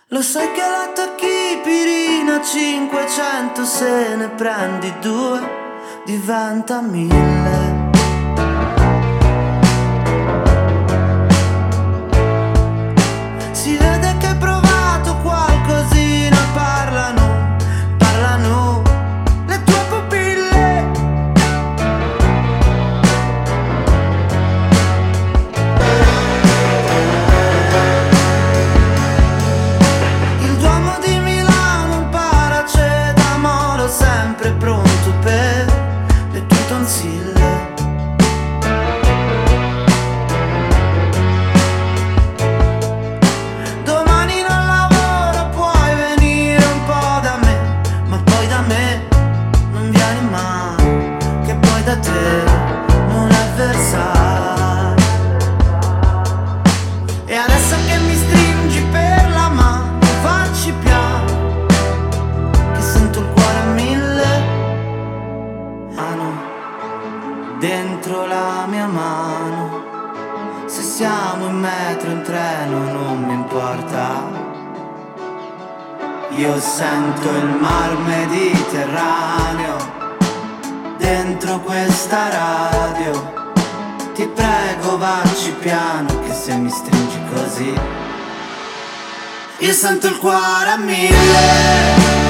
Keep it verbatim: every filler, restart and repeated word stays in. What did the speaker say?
Lo sai che la tachipirina cinquecento, se ne prendi due diventa mille. Si vede che hai provato qualcosina, parlano, parlano le tue pupille. Il Duomo di Milano, un paracetamolo sempre pronto per le tue tonsille. Domani non lavoro, puoi venire un po' da me, ma poi da me non vieni mai, che poi da te non è Versailles. E adesso che mi stringi per la mano, facci piano, che sento il cuore a mille. Mano dentro la mia mano, se siamo in metro, in treno, non mi importa. Io sento il mar Mediterraneo dentro questa radio. Ti prego, vacci piano, che se mi stringi così io sento il cuore a mille.